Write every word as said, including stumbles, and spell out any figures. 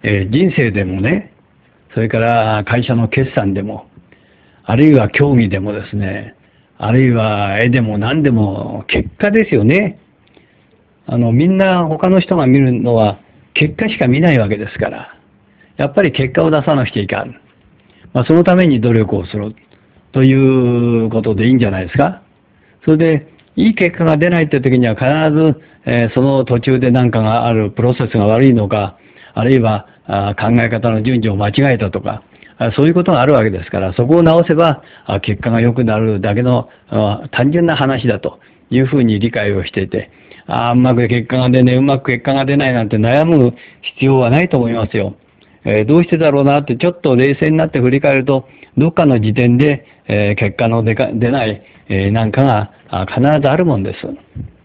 えー、人生でもね、それから会社の決算でも、あるいは競技でもですね、あるいは絵でも何でも結果ですよね。あの、みんな他の人が見るのは結果しか見ないわけですから、やっぱり結果を出さなくちゃいかん。まあ、そのために努力をするということでいいんじゃないですか。それで、いい結果が出ないという時には必ず、えー、その途中で何かがあるプロセスが悪いのか、あるいはあ考え方の順序を間違えたとか、そういうことがあるわけですから、そこを直せば結果が良くなるだけの単純な話だというふうに理解をしていて、ああ、うまく結果が出ない、うまく結果が出ないなんて悩む必要はないと思いますよ。えー、どうしてだろうなってちょっと冷静になって振り返ると、どっかの時点で、えー、結果の出か出ない、えー、なんかが必ずあるもんです。